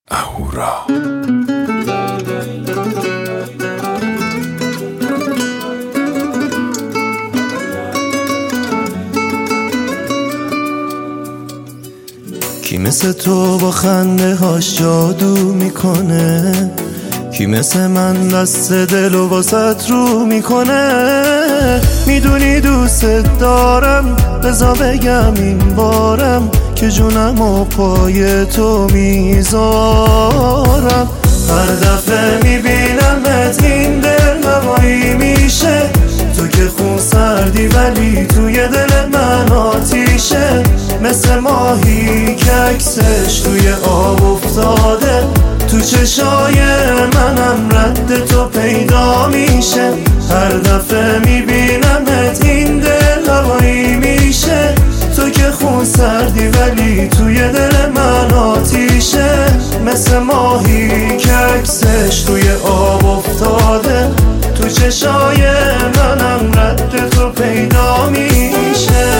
اهورا. کی مثل تو با خنده هاش جادو میکنه؟ کی مثل من دست دل و واسط رو میکنه؟ میدونی دوست دارم، بذار بگم این بارم که جونم و پای تو میذارم. هر دفعه میبینمت این دل هوایی میشه، تو که خون سردی ولی توی دل من آتیشه. مثل ماهی که عکسش توی آب افتاده، تو چشای منم رد تو پیدا میشه. هر دفعه میبینمت این دل هوایی میشه، تو که خون سردی ولی توی دل من آتیشه. مثل ماهی که عکسش توی آب افتاده، تو چشای منم رد تو پیدا میشه.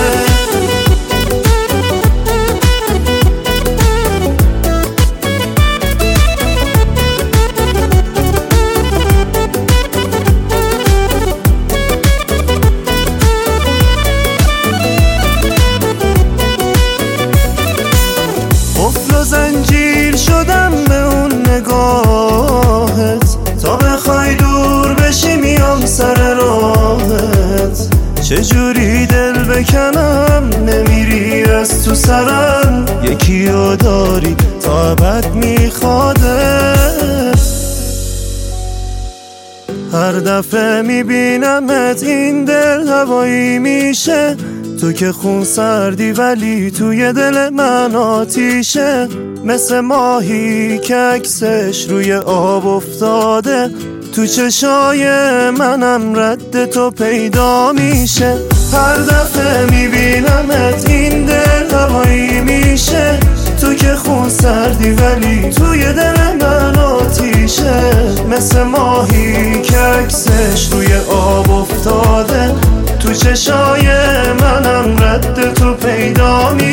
زنجیر شدم به اون نگاهت، تا بخوای دور بشی میام سر راهت. چجوری دل بکنم نمیری از تو سرم، یکی رو داری تا ابد میخوادت. هر دفعه میبینمت این دل هوایی میشه، تو که خون سردی ولی توی دل من آتیشه. مثل ماهی که عکسش روی آب افتاده، تو چشای منم رد تو پیدا میشه. هر دفعه میبینمت این دل هوایی میشه، تو که خون سردی ولی توی دل من آتیشه. مثل ماهی که عکسش روی آب افتاده، تو چشای منم رد تو پیدا میشه.